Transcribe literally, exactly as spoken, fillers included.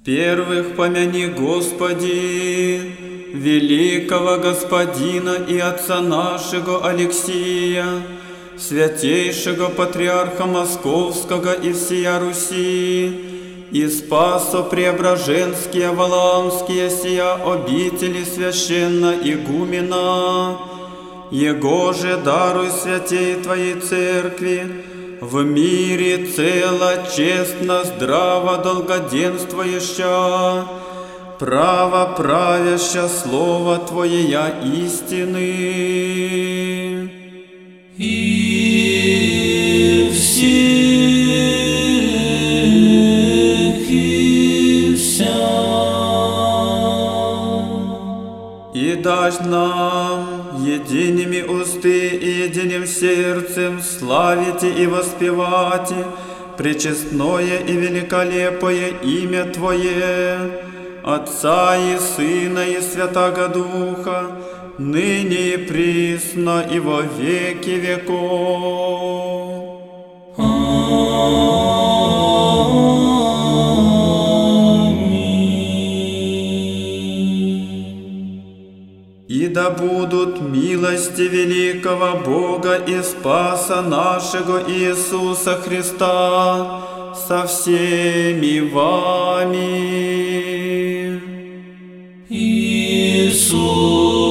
Первых помяни, Господи, великого Господина и Отца нашего Алексия, святейшего Патриарха Московского и всея Руси, и Спасо-Преображенские Валаамские сия обители священно игумена, Его же даруй святей Твоей Церкви, в мире цело, честно, здраво, долгоденствующа, право правяща Слово Твоея истины. И всех, и вся. И дашь нам едиными усты и единым сердцем славите и воспевате пречестное и великолепое имя Твое, Отца и Сына и Святаго Духа, ныне и присно и во веки веков. И да будут милости великого Бога и Спаса нашего Иисуса Христа со всеми вами. Иисус.